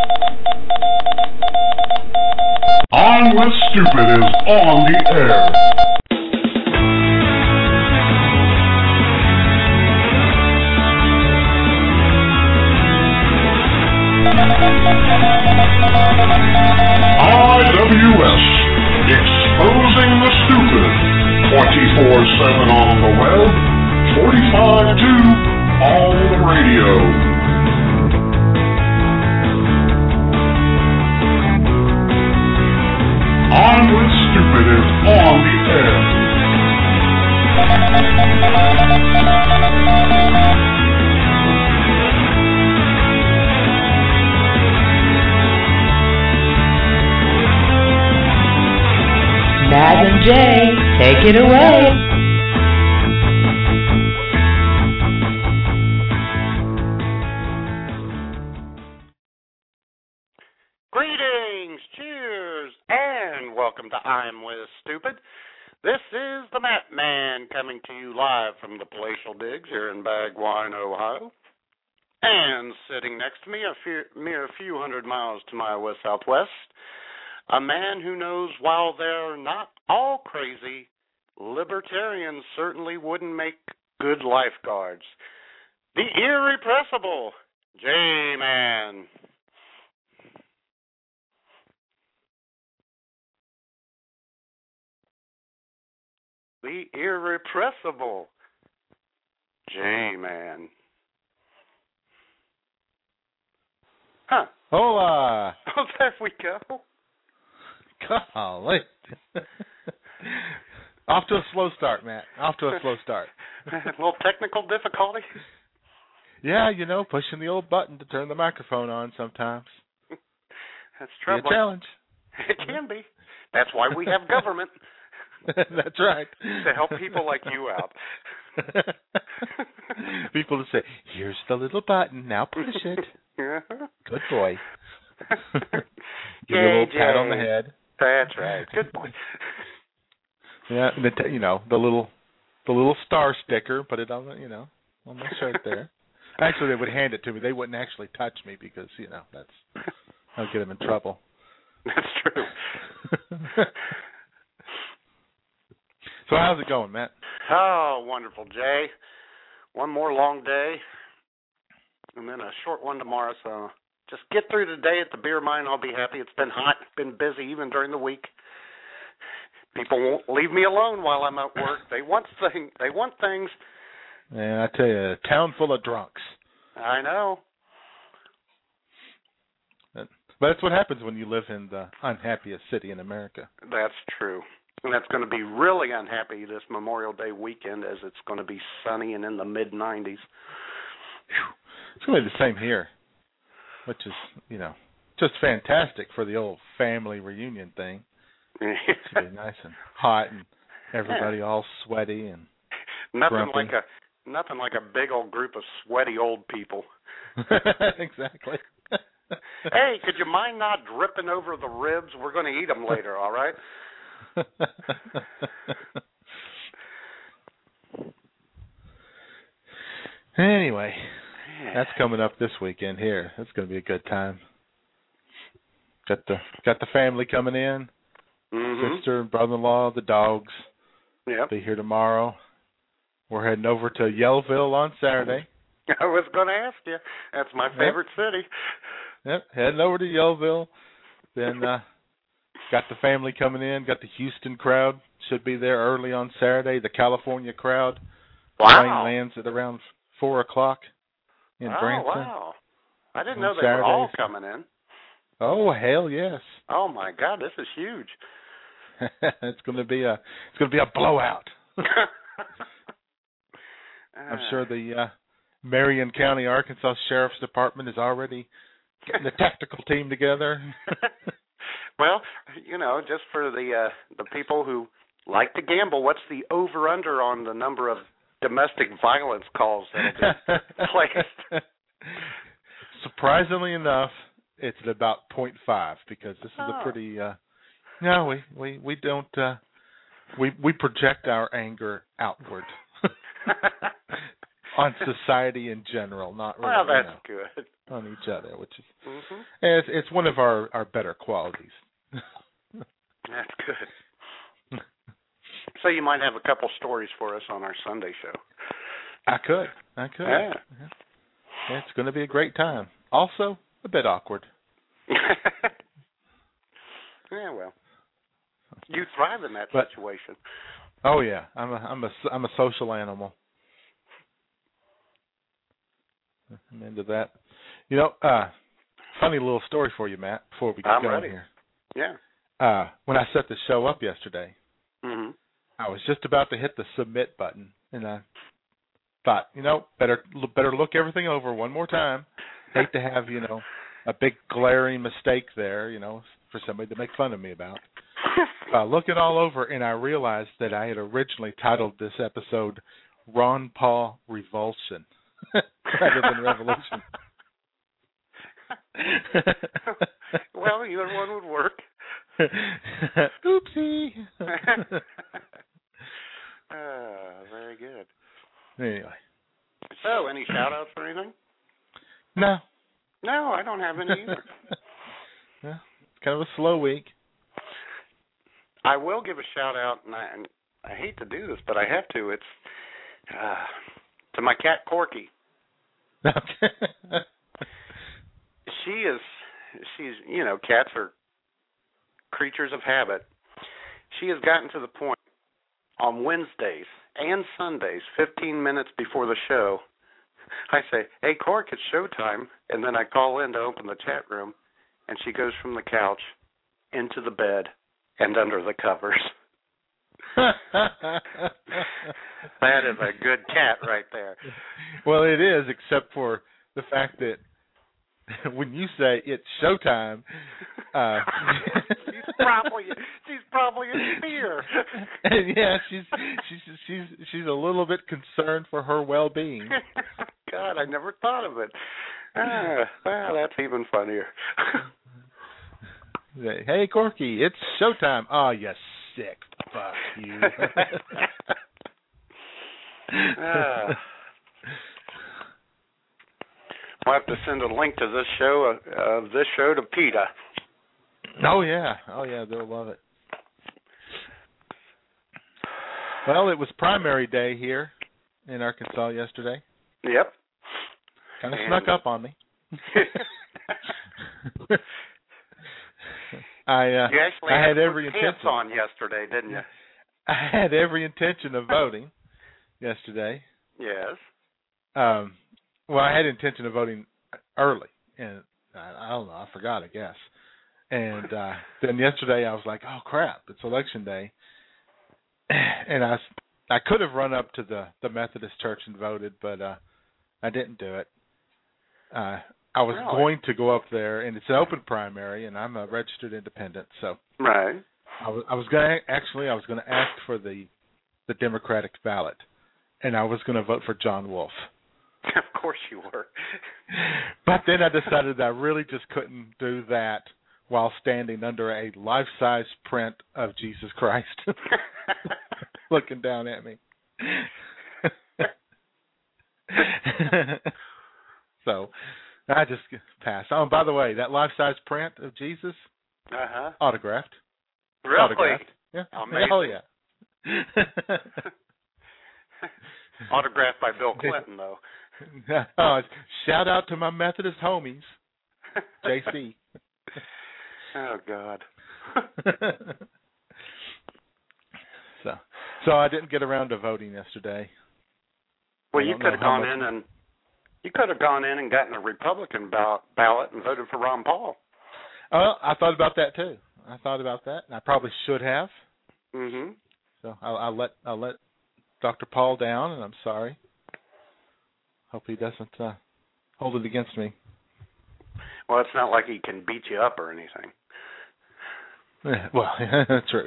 On with Stupid is on the air. IWS, exposing the stupid. 24/7 on the web, 45/2 on the radio. On with Stupid is on the air. Maz and Jay, take it away. Greetings, cheers, and welcome to I'm With Stupid. This is the Matt Man coming to you live from the Palatial Digs here in Bagwine, Ohio. And sitting next to me, a mere few hundred miles to my west-southwest, a man who knows while they're not all crazy, libertarians certainly wouldn't make good lifeguards. The irrepressible J-Man. The irrepressible J-Man. Huh. Hola. Oh, there we go. Golly. Off to a slow start, Matt. Off to a slow start. A little technical difficulty? Yeah, you know, pushing the old button to turn the microphone on sometimes. That's troubling. Be a challenge. It can be. That's why we have government. That's right. To help people like you out. People to say, here's the little button, now push it. Good boy. Give you a little pat on the head. That's right. Good boy. Yeah, and the little star sticker, put it on the, on my shirt there. Actually, they would hand it to me. They wouldn't actually touch me because, I'll get them in trouble. That's true. So how's it going, Matt? Oh, wonderful, Jay. One more long day, and then a short one tomorrow, so just get through the day at the beer mine. I'll be happy. It's been hot, been busy even during the week. People won't leave me alone while I'm at work. They want things. Yeah, I tell you, a town full of drunks. I know. But that's what happens when you live in the unhappiest city in America. That's true. And that's going to be really unhappy this Memorial Day weekend as it's going to be sunny and in the mid-90s. It's going to be the same here, which is, just fantastic for the old family reunion thing. It's going to be nice and hot and everybody all sweaty and grumpy. Nothing like a big old group of sweaty old people. Exactly. Hey, could you mind not dripping over the ribs? We're going to eat them later, all right? Anyway, that's coming up this weekend here. That's going to be a good time. Got the family coming in. Mm-hmm. Sister, brother-in-law, the dogs. Yep. Be here tomorrow. We're heading over to Yellville on Saturday. I was going to ask you. That's my favorite city. Yep, heading over to Yellville. Then got the family coming in. Got the Houston crowd. Should be there early on Saturday. The California crowd. Wow. Plane lands at around 4 o'clock in Branson. Wow. I didn't know they were all coming in. Oh, hell yes. Oh, my God, this is huge. It's going to be a blowout. I'm sure the Marion County, Arkansas Sheriff's Department is already getting the tactical team together. Well, just for the people who like to gamble, what's the over/under on the number of domestic violence calls that have been placed? Surprisingly enough, it's at about 0.5 because this is a pretty. No, we don't. We project our anger outward on society in general, not really. Well, that's good. on each other, which is it's one of our better qualities. That's good. So you might have a couple stories for us on our Sunday show. I could. Yeah. It's going to be a great time. Also, a bit awkward. Yeah, well, you thrive in that situation. Oh yeah, I'm a social animal. I'm into that. You know, funny little story for you, Matt. Before we get going here. Yeah. When I set the show up yesterday, mm-hmm. I was just about to hit the submit button, and I thought, better look everything over one more time. Hate to have a big glaring mistake there, for somebody to make fun of me about. Look it all over, and I realized that I had originally titled this episode Ron Paul Revulsion rather than Revolution. Well, either one would work. Oopsie. Very good. Anyway. So, any shout-outs or anything? No. No, I don't have any either. Yeah, it's kind of a slow week. I will give a shout-out, and I hate to do this, but I have to. It's to my cat, Corky. She's cats are creatures of habit. She has gotten to the point on Wednesdays and Sundays, 15 minutes before the show, I say, "Hey, Cork, it's showtime," and then I call in to open the chat room, and she goes from the couch into the bed and under the covers. That is a good cat right there. Well, it is, except for the fact that when you say it's showtime, she's probably in fear. And yeah, she's a little bit concerned for her well-being. God, I never thought of it. Well, that's even funnier. Hey, Corky, it's showtime. Oh, you sick. Fuck you. We'll have to send a link to this show to PETA. Oh yeah, they'll love it. Well, it was primary day here in Arkansas yesterday. Yep. Kind of snuck up on me. I had every intention on yesterday, didn't you? I had every intention of voting yesterday. Yes. Well, I had intention of voting early, and I don't know, I forgot, I guess. And then yesterday I was like, oh, crap, it's election day. And I could have run up to the Methodist Church and voted, but I didn't do it. I was going to go up there, and it's an open primary, and I'm a registered independent, so right. I was going to ask for the Democratic ballot, and I was going to vote for John Wolfe. Of course you were. But then I decided I really just couldn't do that while standing under a life-size print of Jesus Christ looking down at me. So I just passed. Oh, by the way, that life-size print of Jesus, autographed. Really? Autographed. Yeah. Amazing. Oh, yeah. Autographed by Bill Clinton, though. Oh, shout out to my Methodist homies, JC. Oh God. So I didn't get around to voting yesterday. Well, you could have gone in and gotten a Republican ballot and voted for Ron Paul. I thought about that too. I thought about that, and I probably should have. Mhm. So I'll let Dr. Paul down, and I'm sorry. Hope he doesn't hold it against me. Well, it's not like he can beat you up or anything. Well, true.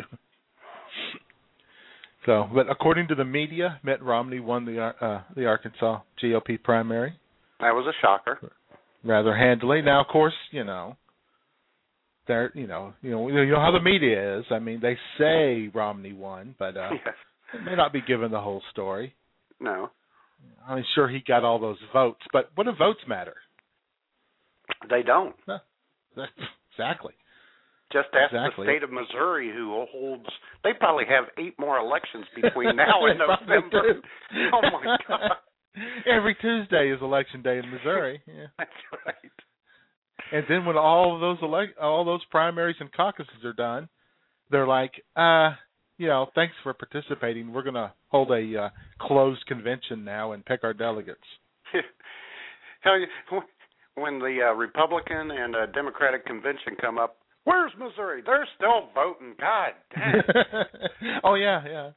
So, but according to the media, Mitt Romney won the Arkansas GOP primary. That was a shocker. Rather handily. Now, of course, you know how the media is. I mean, they say Romney won, but yes. They may not be given the whole story. No. I'm sure he got all those votes, but what do votes matter? They don't. No, exactly. Just ask exactly. the state of Missouri, who holds. They probably have 8 more elections between now and November. Oh my God! Every Tuesday is election day in Missouri. Yeah. That's right. And then when all those primaries and caucuses are done, they're like, thanks for participating. We're going to hold a closed convention now and pick our delegates. Hell, when the Republican and Democratic convention come up, where's Missouri? They're still voting. God damn. Oh, yeah.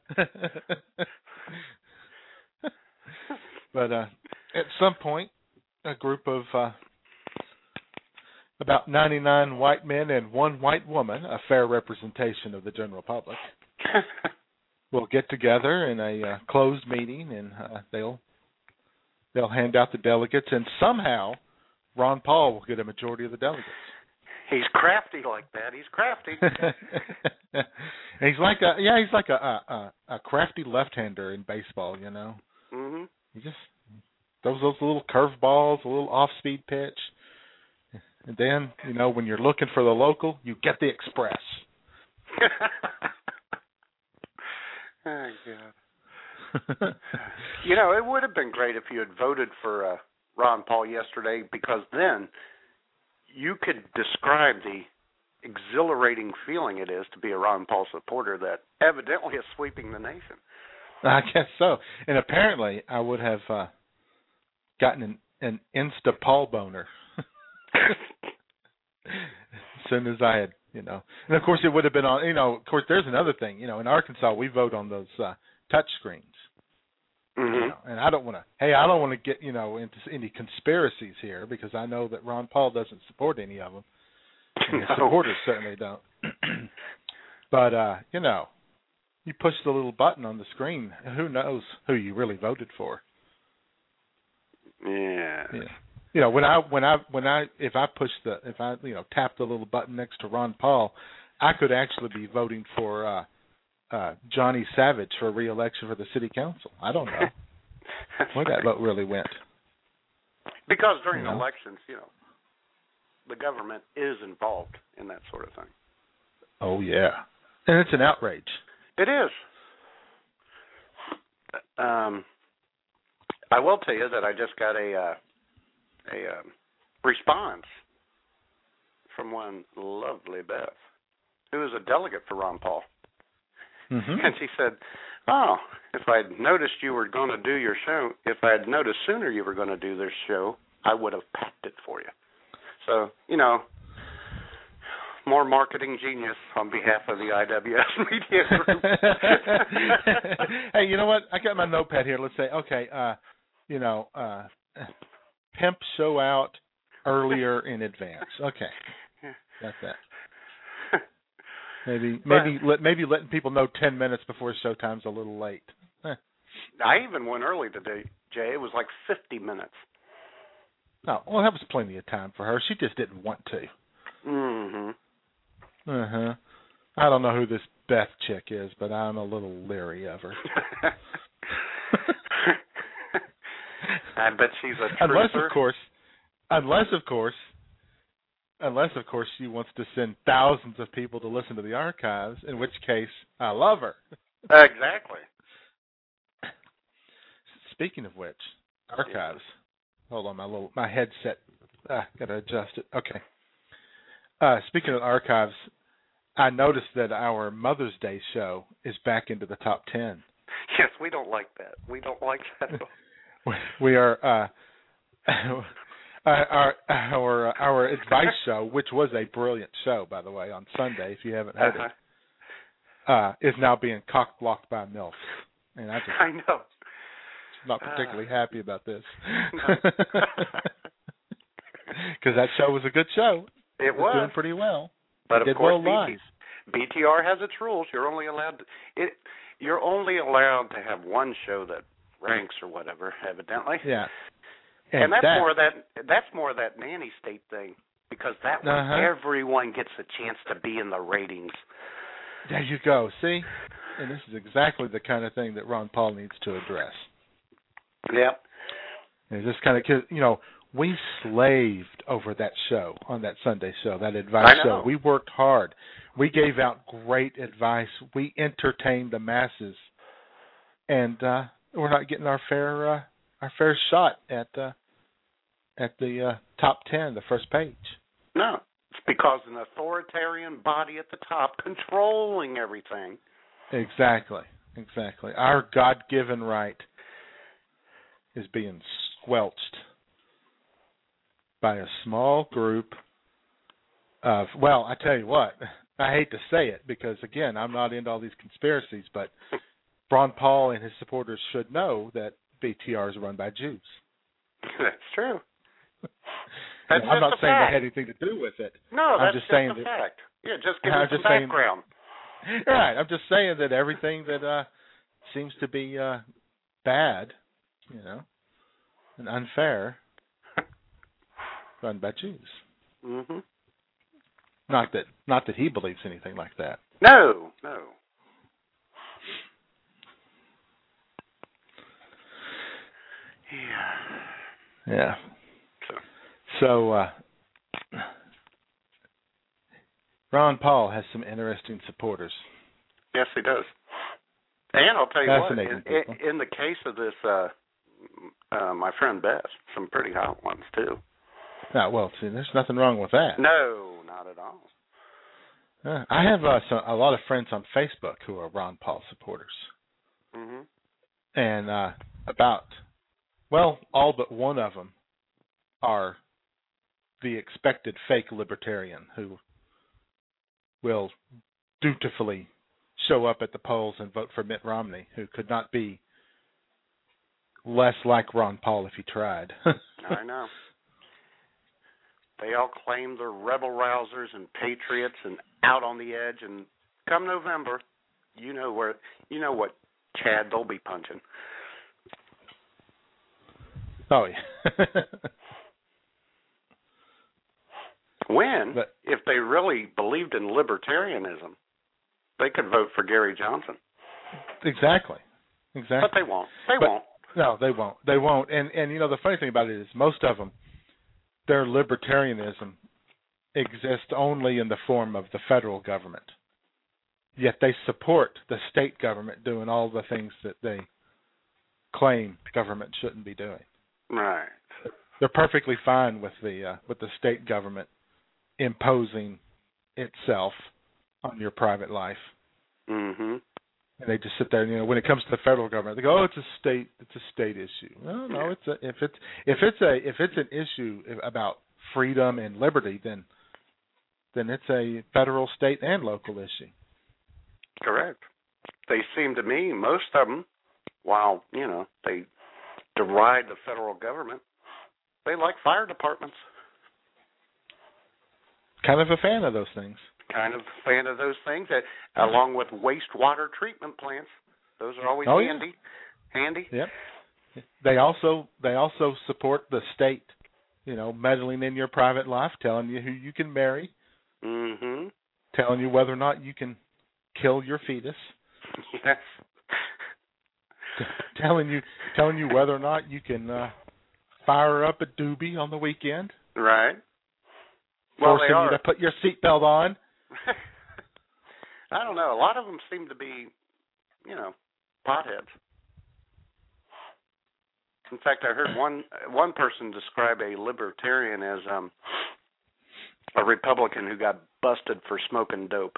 But at some point, a group of about 99 white men and 1 white woman, a fair representation of the general public, will get together in a closed meeting, and they'll hand out the delegates, and somehow Ron Paul will get a majority of the delegates. He's crafty like that. He's crafty. And he's like a crafty left-hander in baseball, you know. Mm-hmm. He just those little curveballs, a little off-speed pitch. And then, when you're looking for the local, you get the express. Oh, God. It would have been great if you had voted for Ron Paul yesterday, because then you could describe the exhilarating feeling it is to be a Ron Paul supporter that evidently is sweeping the nation. I guess so. And apparently I would have gotten an Insta-Paul boner. As soon as I had, and of course it would have been on, of course there's another thing, in Arkansas we vote on those touch screens. Mm-hmm. And I don't want to get, into any conspiracies here, because I know that Ron Paul doesn't support any of them. And his supporters certainly don't. But, you push the little button on the screen, who knows who you really voted for. Yeah. If I tap the little button next to Ron Paul, I could actually be voting for Johnny Savage for re-election for the city council. I don't know where that vote really went. Because during elections, the government is involved in that sort of thing. Oh yeah, and it's an outrage. It is. I will tell you that I just got a response from one lovely Beth, who is a delegate for Ron Paul. Mm-hmm. And she said, if I'd noticed you were going to do your show, if I had noticed sooner you were going to do this show, I would have packed it for you. So, more marketing genius on behalf of the IWS Media Group. Hey, you know what? I got my notepad here. Let's say, okay, pimp show out earlier in advance. Okay, got that. Maybe letting people know 10 minutes before showtime's a little late. I even went early today, Jay. It was like 50 minutes. Oh, well, that was plenty of time for her. She just didn't want to. Mm-hmm. Uh-huh. I don't know who this Beth chick is, but I'm a little leery of her. I bet she's a truther. Unless of course she wants to send thousands of people to listen to the archives, in which case I love her. Exactly. Speaking of which, archives. Hold on, my headset. Gotta adjust it. Okay. Speaking of archives, I noticed that our Mother's Day show is back into the top 10. Yes, we don't like that. We don't like that at all. We are our advice show, which was a brilliant show, by the way, on Sunday. If you haven't heard it, is now being cock-blocked by MILF, and I know. Not particularly happy about this, because that show was a good show. It was doing pretty well. But it of course, well live. BTR has its rules. You're only allowed to have one show that ranks or whatever, evidently. Yeah. And that's more of that nanny state thing, because that way everyone gets a chance to be in the ratings. There you go. See? And this is exactly the kind of thing that Ron Paul needs to address. Yep. It's just kind of, we slaved over that show, on that Sunday show, that advice show. We worked hard. We gave out great advice. We entertained the masses, and we're not getting our fair shot at the top 10, the first page. No, it's because an authoritarian body at the top controlling everything. Exactly. Our God-given right is being squelched by a small group of, well, I tell you what, I hate to say it because, again, I'm not into all these conspiracies, but Ron Paul and his supporters should know that BTR is run by Jews. That's true. I'm not saying that had anything to do with it. No, that's just saying a fact. Yeah, just give us some background. Right. I'm just saying that everything that seems to be bad, and unfair, run by Jews. Mm-hmm. Not that he believes anything like that. No. Yeah. So Ron Paul has some interesting supporters. Yes, he does. And I'll tell you what, in the case of this, my friend Bess, some pretty hot ones too. Well, see, there's nothing wrong with that. No, not at all. I have a lot of friends on Facebook who are Ron Paul supporters. Mm-hmm. And all but one of them are the expected fake libertarian who will dutifully show up at the polls and vote for Mitt Romney, who could not be less like Ron Paul if he tried. I know. They all claim they're rebel rousers and patriots and out on the edge, and come November, you know what Chad they'll be punching. Oh yeah. If they really believed in libertarianism, they could vote for Gary Johnson. Exactly. But they won't. No, they won't. They won't. And the funny thing about it is most of them, their libertarianism exists only in the form of the federal government. Yet they support the state government doing all the things that they claim government shouldn't be doing. Right. They're perfectly fine with the state government imposing itself on your private life. Mm-hmm. And they just sit there, and when it comes to the federal government, they go, "Oh, it's a state issue." No, if it's an issue about freedom and liberty, then it's a federal, state, and local issue. Correct. They seem to me, most of them, while they deride the federal government, they like fire departments. Kind of a fan of those things. Along with wastewater treatment plants. Those are always handy. Yep. They also support the state, meddling in your private life, telling you who you can marry, mm-hmm. telling you whether or not you can kill your fetus. Yes. telling you whether or not you can fire up a doobie on the weekend. Right. Forcing you to put your seatbelt on. I don't know. A lot of them seem to be, potheads. In fact, I heard one person describe a libertarian as a Republican who got busted for smoking dope.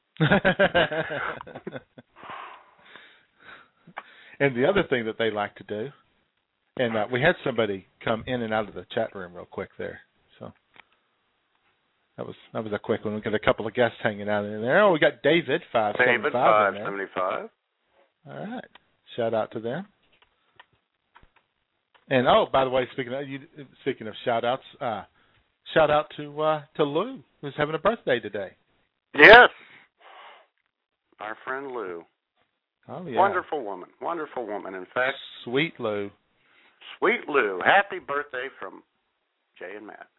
And the other thing that they like to do, and we had somebody come in and out of the chat room real quick there, so that was a quick one. We got a couple of guests hanging out in there. Oh, we got David 575. David 575. All right, shout out to them. And by the way, speaking of shout outs, shout out to Lou, who's having a birthday today. Yes, our friend Lou. Oh yeah, wonderful woman. In fact, sweet Lou. Happy birthday from Jay and Matt.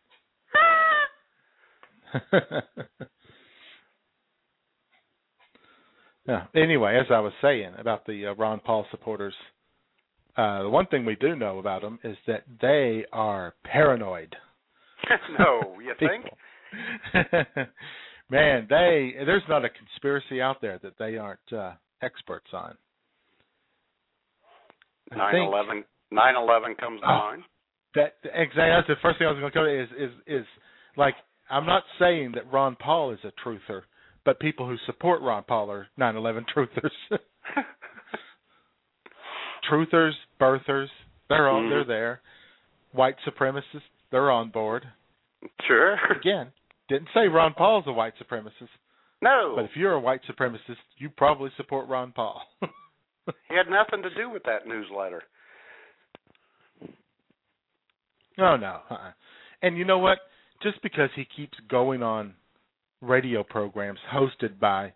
Yeah. Anyway, as I was saying about the Ron Paul supporters, The one thing we do know about them is that they are paranoid. No, you think? Man, there's not a conspiracy out there that they aren't experts on. 9/11 comes to mind. Exactly. That's the first thing I was going to go to is like, I'm not saying that Ron Paul is a truther, but people who support Ron Paul are 9/11 truthers. Truthers, birthers, they're there. White supremacists, they're on board. Sure. Again, didn't say Ron Paul's a white supremacist. No. But if you're a white supremacist, you probably support Ron Paul. He had nothing to do with that newsletter. Oh, no. And you know what? Just because he keeps going on radio programs hosted by,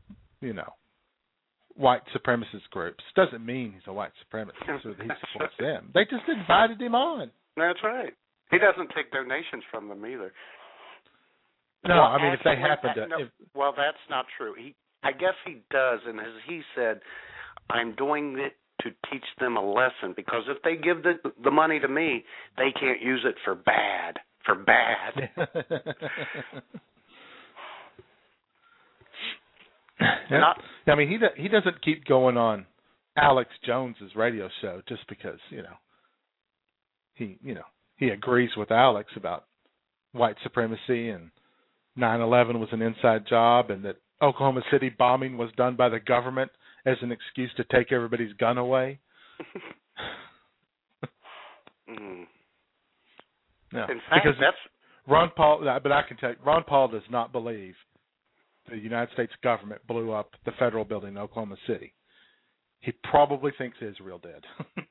white supremacist groups doesn't mean he's a white supremacist or that he supports them. They just invited him on. That's right. He doesn't take donations from them either. No, well, I mean, actually, if they happen to... No, well, that's not true. I guess he does, and as he said, I'm doing it to teach them a lesson, because if they give the money to me, they can't use it for bad. For bad. Yeah. I mean, he doesn't keep going on Alex Jones's radio show just because he agrees with Alex about white supremacy and 9/11 was an inside job and that Oklahoma City bombing was done by the government as an excuse to take everybody's gun away. No, in fact, because that's Ron Paul. But I can tell you, Ron Paul does not believe the United States government blew up the federal building in Oklahoma City. He probably thinks Israel did.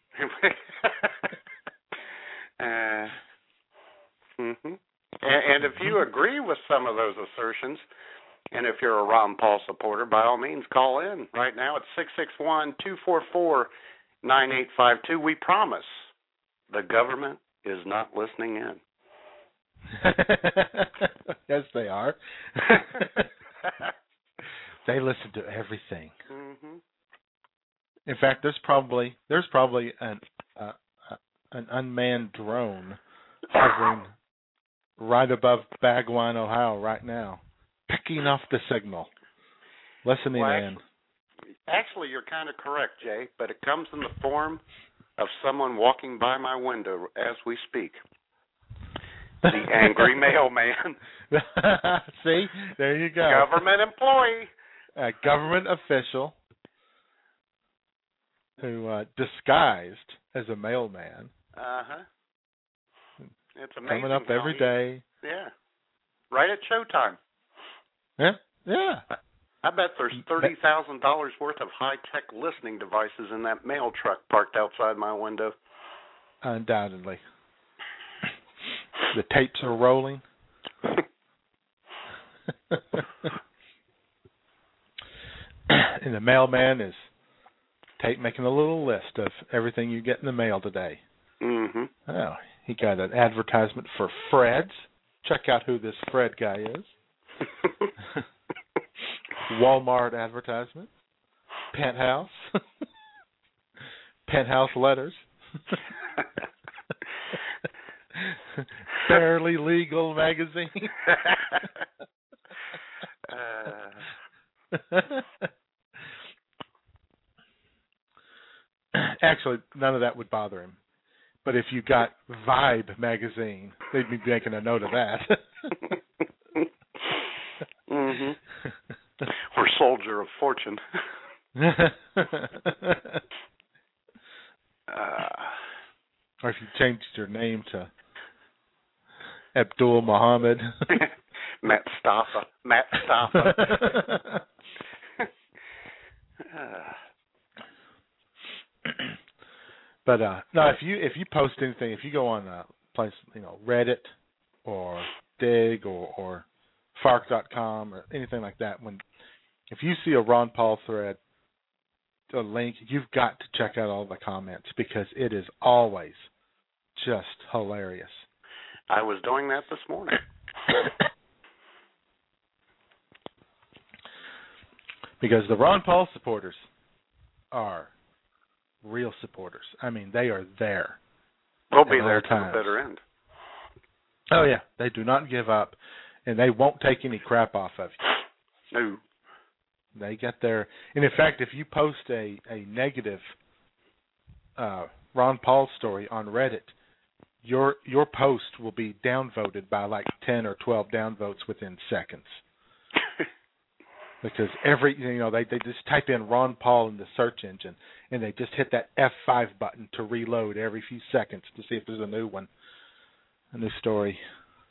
And if you agree with some of those assertions, and if you're a Ron Paul supporter, by all means, call in right now at 661-244-9852. We promise the government is not listening in. Yes, they are. They listen to everything. Mm-hmm. In fact, there's probably an unmanned drone hovering right above Bagwine, Ohio, right now, picking off the signal, listening in. Actually, you're kind of correct, Jay, but it comes in the form of someone walking by my window as we speak. The angry mailman. See, there you go. Government employee. A government official who disguised as a mailman. Uh-huh. It's amazing. Coming up every day. Yeah. Right at showtime. Yeah. I bet there's $30,000 worth of high-tech listening devices in that mail truck parked outside my window. Undoubtedly. The tapes are rolling. And the mailman is making a little list of everything you get in the mail today. Mm-hmm. Oh, he got an advertisement for Fred's. Check out who this Fred guy is. Walmart advertisement. Penthouse. Penthouse letters. Fairly Legal magazine. Actually, none of that would bother him. But if you got Vibe magazine, they'd be making a note of that. Mm-hmm. Or Soldier of Fortune. Or if you changed your name to Abdul Muhammad. Matt Staffa. But no, if you post anything, if you go on a place, Reddit or Dig or Fark.com or anything like that, if you see a Ron Paul thread, a link, you've got to check out all the comments because it is always just hilarious. I was doing that this morning. Because the Ron Paul supporters are real supporters. I mean, they are there. They'll be there to the bitter end. Oh, yeah. They do not give up, and they won't take any crap off of you. No. They get there. And, in fact, if you post a negative Ron Paul story on Reddit, your post will be downvoted by like 10 or 12 downvotes within seconds. Because they just type in Ron Paul in the search engine, and they just hit that F5 button to reload every few seconds to see if there's a new story.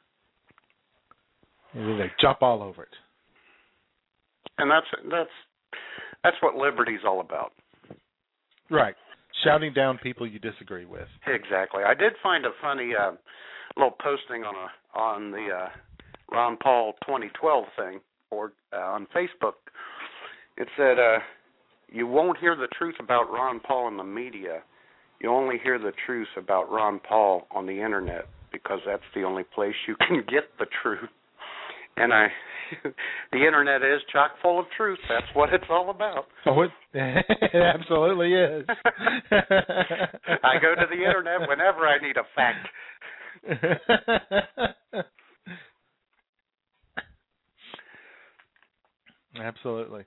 And then they jump all over it. And that's what liberty's all about. Right. Shouting down people you disagree with. Exactly. I did find a funny little posting on the Ron Paul 2012 thing or on Facebook. It said, you won't hear the truth about Ron Paul in the media. You only hear the truth about Ron Paul on the Internet because that's the only place you can get the truth. And the Internet is chock full of truth. That's what it's all about. Oh, it absolutely is. I go to the Internet whenever I need a fact. Absolutely.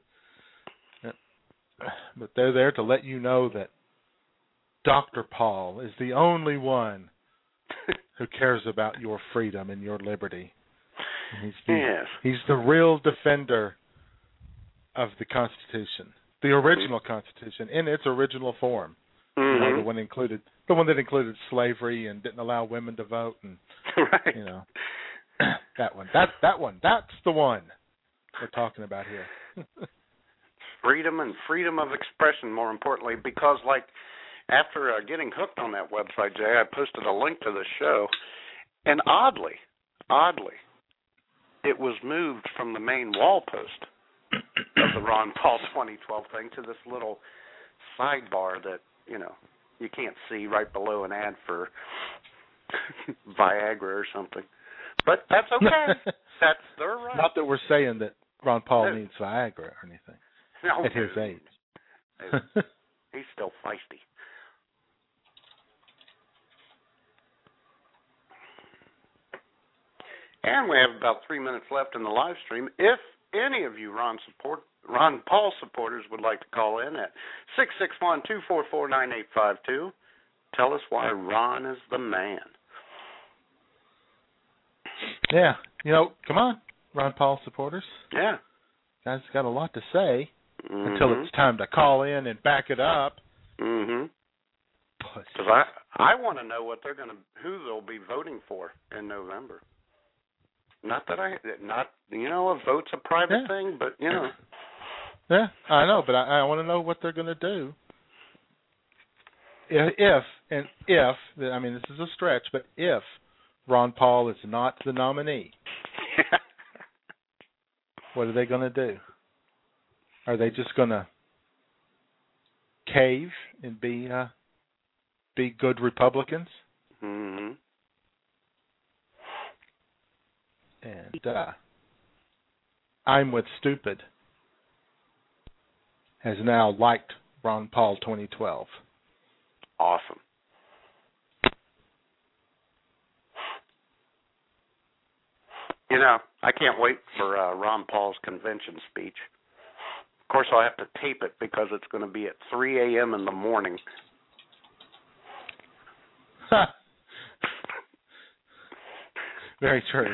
But they're there to let you know that Dr. Paul is the only one who cares about your freedom and your liberty. And he's the real defender of the Constitution, the original Constitution in its original form. Mm-hmm. You know, the one that included slavery and didn't allow women to vote, and right. You know, that one. That's the one we're talking about here. Freedom and freedom of expression, more importantly, because like after getting hooked on that website, Jay, I posted a link to the show, and oddly, it was moved from the main wall post of the Ron Paul 2012 thing to this little sidebar that, you know, you can't see right below an ad for Viagra or something. But that's okay. That's their right. Not that we're saying that Ron Paul needs Viagra or anything at his age. He's still feisty. And we have about 3 minutes left in the live stream. If any of you Ron Paul supporters would like to call in at 661-244-9852, tell us why Ron is the man. Yeah. You know, come on, Ron Paul supporters. Yeah. Guys got a lot to say until it's time to call in and back it up. Mm-hmm. Because I want to know who they'll be voting for in November. Not that a vote's a private thing, but, you know. Yeah, I know, but I want to know what they're going to do. If, I mean, this is a stretch, but if Ron Paul is not the nominee, what are they going to do? Are they just going to cave and be good Republicans? Mm-hmm. And I'm with Stupid has now liked Ron Paul 2012. Awesome. You know, I can't wait for Ron Paul's convention speech. Of course, I'll have to tape it because it's going to be at 3 a.m. in the morning. Very true.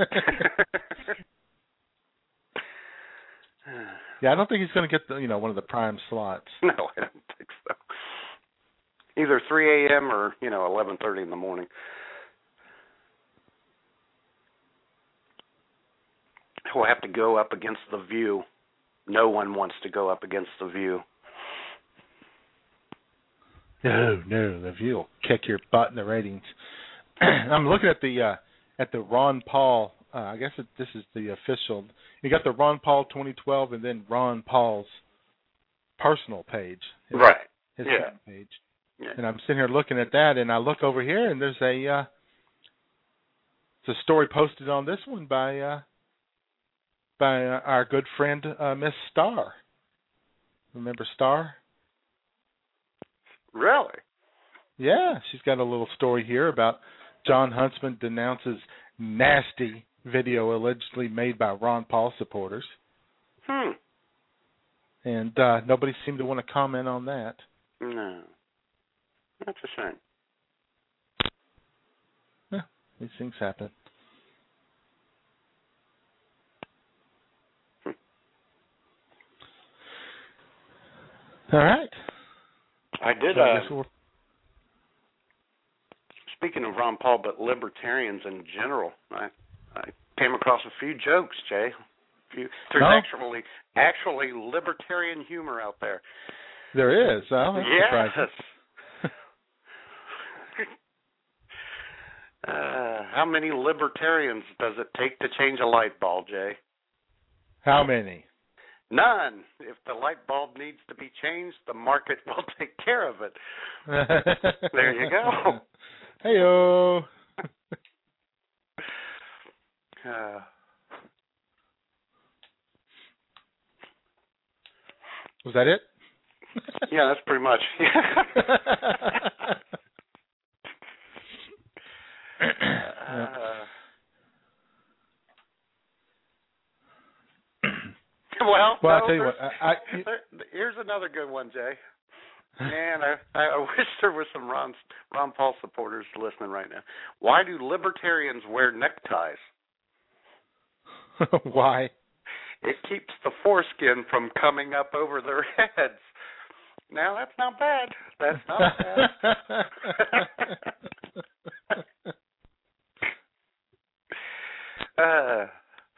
Yeah, I don't think he's going to get one of the prime slots. No, I don't think so. Either 3 a.m. or 11:30 in the morning. He'll have to go up against The View. No one wants to go up against The View. No, The View will kick your butt in the ratings. I'm looking at the Ron Paul. I guess this is the official. You got the Ron Paul 2012, and then Ron Paul's personal page. His page. Yeah. And I'm sitting here looking at that, and I look over here, and there's a story posted on this one by our good friend Miss Starr. Remember Starr? Really? Yeah, she's got a little story here about John Huntsman denounces nasty video allegedly made by Ron Paul supporters. And nobody seemed to want to comment on that. No. That's a shame. Yeah, these things happen. All right. I did. Speaking of Ron Paul, but libertarians in general, I came across a few jokes, Jay. There's actually libertarian humor out there. There is. Oh, that's surprising. How many libertarians does it take to change a light bulb, Jay? How many? None. If the light bulb needs to be changed, the market will take care of it. There you go. Hey-o. Was that it? Yeah, that's pretty much. Well, I'll tell you what. Here's another good one, Jay. Man, I wish there were some Ron Paul supporters listening right now. Why do libertarians wear neckties? Why? It keeps the foreskin from coming up over their heads. Now, that's not bad. That's not bad.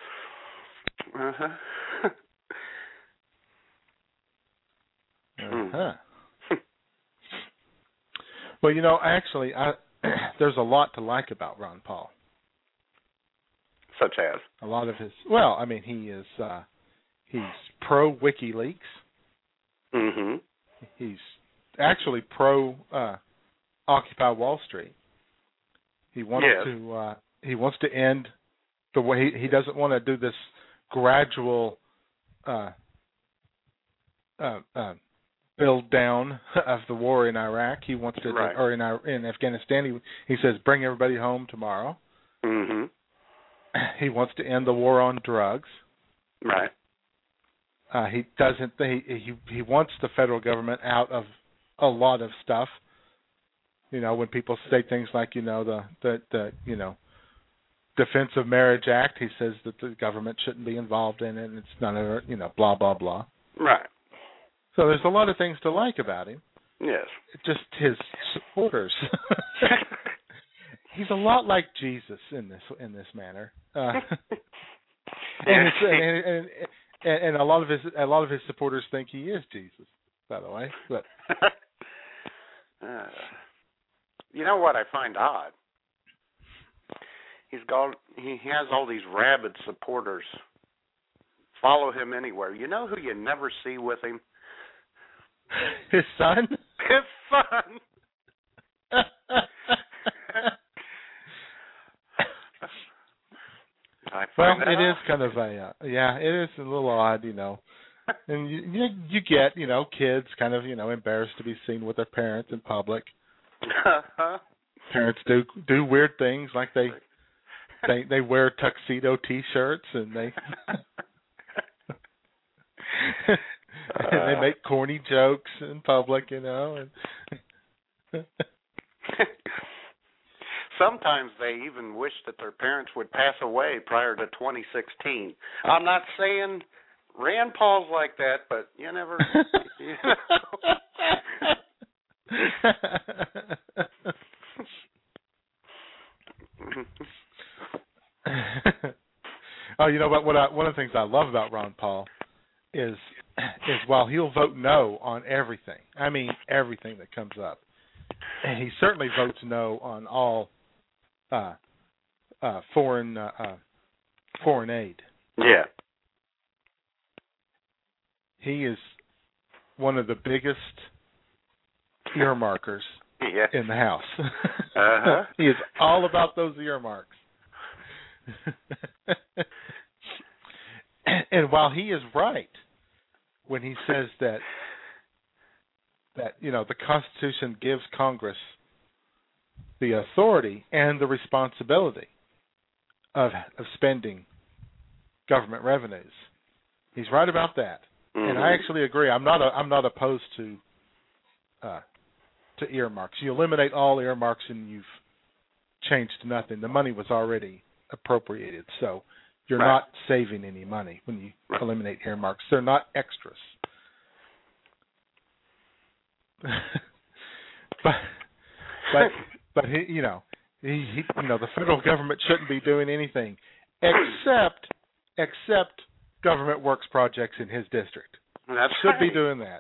Well, you know, actually, there's a lot to like about Ron Paul. Such as? A lot of his. Well, I mean, he's pro WikiLeaks. Mm-hmm. He's actually pro Occupy Wall Street. He wants to end the way he doesn't want to do this gradual build down of the war in Iraq. He wants to, or in Afghanistan. He says bring everybody home tomorrow. Mm-hmm. He wants to end the war on drugs. Right. He doesn't. He wants the federal government out of a lot of stuff. You know, when people say things like, you know, the Defense of Marriage Act, he says that the government shouldn't be involved in it, and it's none of it, you know, blah blah blah. Right. So there's a lot of things to like about him. Yes. Just his supporters. He's a lot like Jesus in this manner. And a lot of his supporters think he is Jesus, by the way. But you know what I find odd? He has all these rabid supporters. Follow him anywhere. You know who you never see with him? His son? His son. Well, it is kind of it is a little odd, you know. And you get, you know, kids kind of, you know, embarrassed to be seen with their parents in public. Parents do weird things, like they wear tuxedo T-shirts and they and they make corny jokes in public, you know. And sometimes they even wish that their parents would pass away prior to 2016. I'm not saying Rand Paul's like that, but you never. You know. Oh, you know what? One of the things I love about Ron Paul is while he'll vote no on everything, I mean everything that comes up, and he certainly votes no on all foreign aid. Yeah. He is one of the biggest earmarkers in the House. Uh-huh. He is all about those earmarks. And while he is right when he says that that, the Constitution gives Congress the authority and the responsibility of spending government revenues. He's right about that, and I actually agree. I'm not opposed to earmarks. You eliminate all earmarks, and you've changed nothing. The money was already appropriated, so you're not saving any money when you eliminate earmarks. They're not extras. but he, the federal government shouldn't be doing anything except government works projects in his district. That's should be doing that.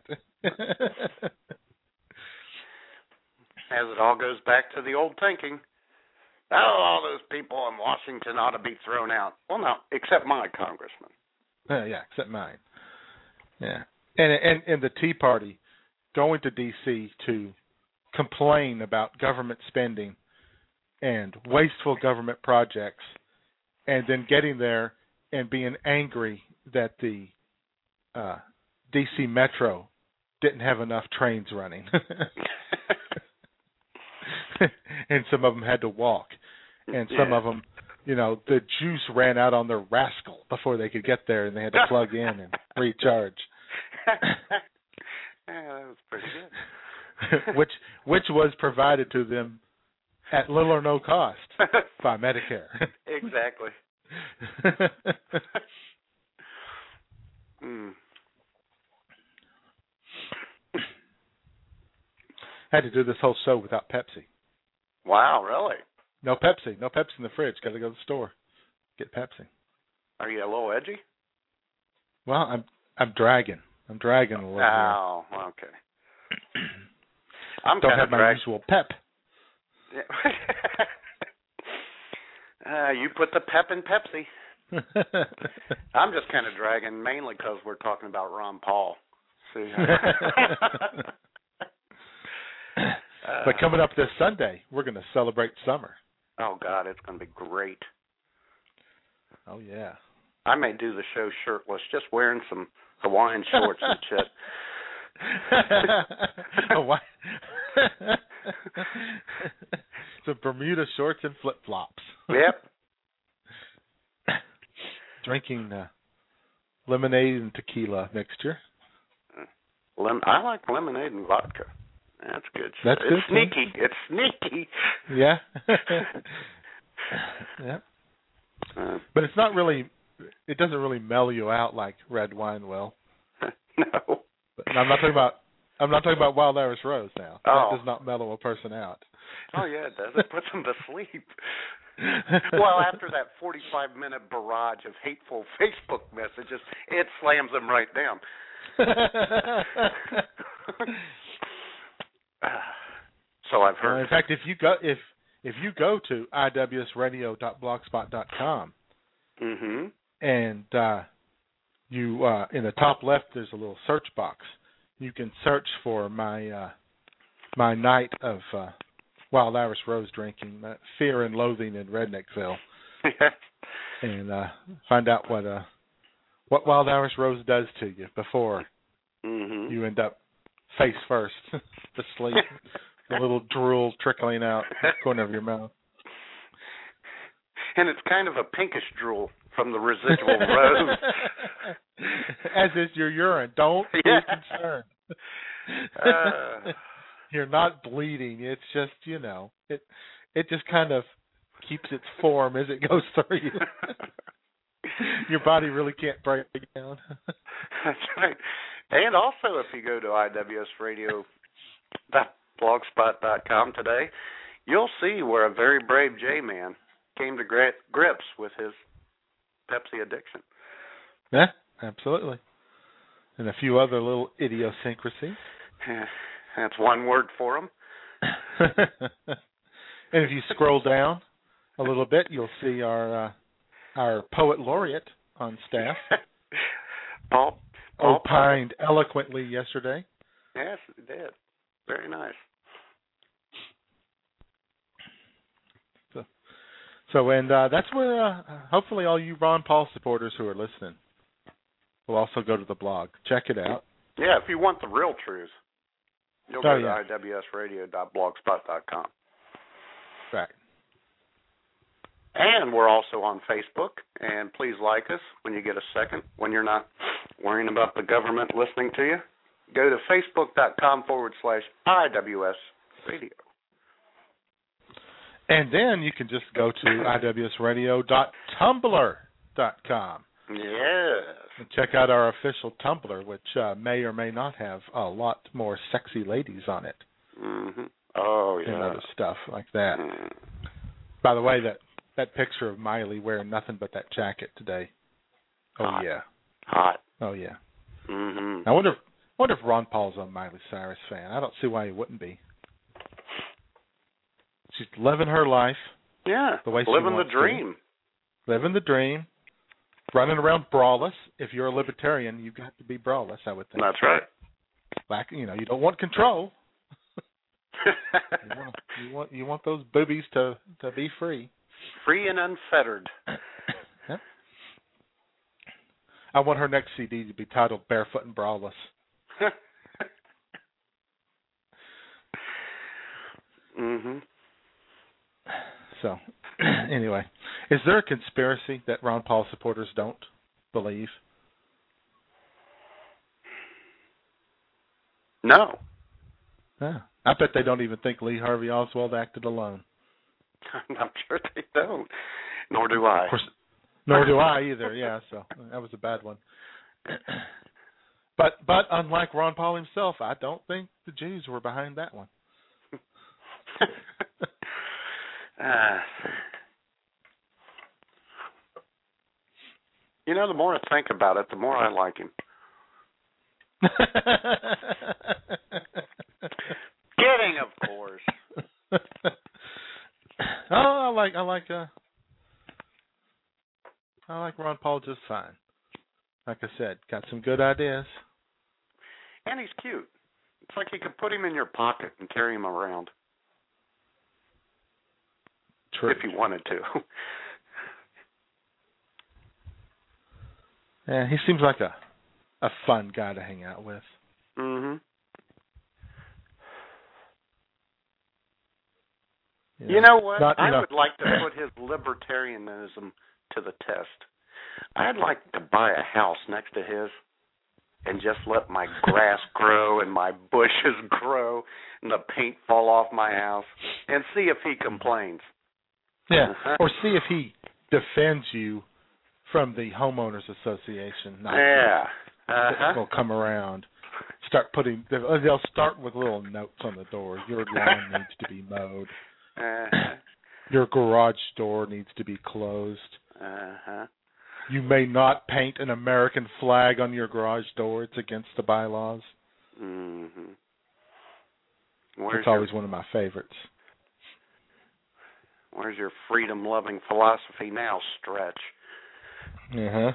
As it all goes back to the old thinking, all those people in Washington ought to be thrown out. Well, no, except my congressman. Yeah, except mine. Yeah, and the Tea Party going to D.C. to complain about government spending and wasteful government projects, and then getting there and being angry that the D.C. Metro didn't have enough trains running. And some of them had to walk. And some of them, the juice ran out on their Rascal before they could get there, and they had to plug in and recharge. Yeah, that was pretty good. which was provided to them at little or no cost by Medicare. Exactly. Had to do this whole show without Pepsi. Wow, really? No Pepsi in the fridge. Got to go to the store, get Pepsi. Are you a little edgy? Well, I'm dragging. a little. Oh, okay. I'm don't have my usual pep. Yeah. You put the pep in Pepsi. I'm just kind of dragging mainly because we're talking about Ron Paul. See. But coming up this Sunday, we're going to celebrate summer. Oh, God, it's going to be great. Oh, yeah. I may do the show shirtless, just wearing some Hawaiian shorts and shit. Some Bermuda shorts and flip-flops. Yep. Drinking lemonade and tequila mixture. I like lemonade and vodka. That's good. That's it's good. Sneaky. Too. It's sneaky. Yeah. Yeah. But it's not really. It doesn't really mellow you out like red wine will. No. But I'm not talking about. I'm not talking about Wild Irish Rose now. Oh. That does not mellow a person out. Oh yeah, it does. It puts them to sleep. Well, after that 45-minute barrage of hateful Facebook messages, it slams them right down. So I've heard. In fact, if you go to iwsradio.blogspot.com, and you in the top left there's a little search box. You can search for my night of Wild Irish Rose drinking, Fear and Loathing in Redneckville, and find out what Wild Irish Rose does to you before you end up face first to sleep. The little drool trickling out the corner of your mouth. And it's kind of a pinkish drool from the residual rose. As is your urine. Don't be concerned. You're not bleeding. It's just, it just kind of keeps its form as it goes through you. Your body really can't break it down. That's right. And also, if you go to iwsradio.blogspot.com today, you'll see where a very brave J-man came to grips with his Pepsi addiction. Yeah, absolutely. And a few other little idiosyncrasies. That's one word for them. And if you scroll down a little bit, you'll see our poet laureate on staff. Paul opined eloquently yesterday. Yes, he did. Very nice. And that's where hopefully all you Ron Paul supporters who are listening will also go to the blog. Check it out. Yeah, if you want the real truth. You'll go to iwsradio.blogspot.com. Right. And we're also on Facebook, and please like us when you get a second, when you're not worrying about the government listening to you. Go to facebook.com/IWS Radio. And then you can just go to iwsradio.tumblr.com. Yes. And check out our official Tumblr, which may or may not have a lot more sexy ladies on it. Mm-hmm. Oh, yeah. And other stuff like that. Mm. By the way, that picture of Miley wearing nothing but that jacket today. Oh, Hot. yeah. Hot. Oh, yeah. Mm-hmm. I wonder if Ron Paul's a Miley Cyrus fan. I don't see why he wouldn't be. She's living her life. Yeah. The way she living the wants dream. To. Living the dream. Running around braless. If you're a libertarian, you've got to be braless, I would think. That's right. Like, you don't want control. you want those boobies to be free. Free and unfettered. Yep. I want her next CD to be titled Barefoot and Braless. Mm-hmm. So, anyway, is there a conspiracy that Ron Paul supporters don't believe? No. Yeah. I bet they don't even think Lee Harvey Oswald acted alone. I'm sure they don't. Nor do I. Of course, nor do I either. Yeah, so that was a bad one. But unlike Ron Paul himself, I don't think the Jews were behind that one. The more I think about it, the more I like him. Kidding, of course. I like Ron Paul just fine. Like I said, got some good ideas. And he's cute. It's like you could put him in your pocket and carry him around. True. If you wanted to. Yeah, he seems like a fun guy to hang out with. Mm-hmm. Yeah. You know what? I would like to put his libertarianism to the test. I'd like to buy a house next to his and just let my grass grow and my bushes grow and the paint fall off my house and see if he complains. Yeah, or see if he defends you from the homeowners association. Yeah. They'll come around, they'll start with little notes on the door. Your lawn needs to be mowed. Your garage door needs to be closed. You may not paint an American flag on your garage door. It's against the bylaws. Mm-hmm. It's always one of my favorites. Where's your freedom-loving philosophy now, Stretch? Uh-huh.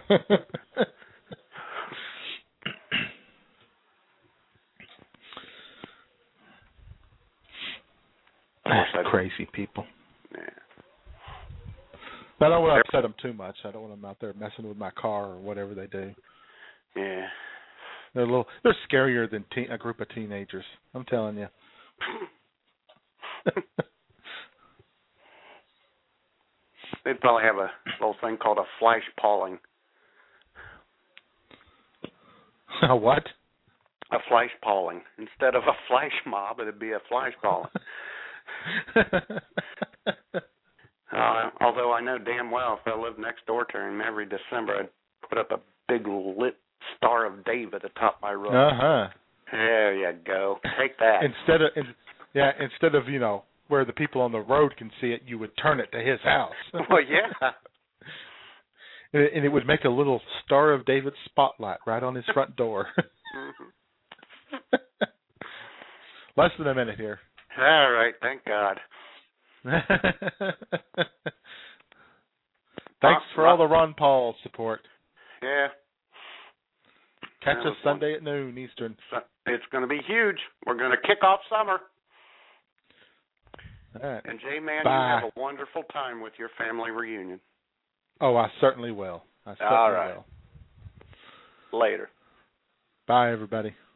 Crazy people. Yeah. But I don't want to upset them too much. I don't want them out there messing with my car or whatever they do. Yeah. They're scarier than a group of teenagers. I'm telling you. They'd probably have a little thing called a flash palling. A what? A flash palling. Instead of a flash mob, it'd be a flash palling. Although I know damn well if I lived next door to him every December, I'd put up a big lit Star of David atop my roof. Uh-huh. There you go. Take that. Instead of where the people on the road can see it, you would turn it to his house. Well, yeah. And it would make a little Star of David spotlight right on his front door. Mm-hmm. Less than a minute here. All right, thank God. Thanks for all the Ron Paul support. Yeah. Catch us Sunday at noon Eastern. It's going to be huge. We're going to kick off summer. All right. And J-Man, Bye. you have a wonderful time with your family reunion. Oh, I certainly will. All right. Later. Bye, everybody.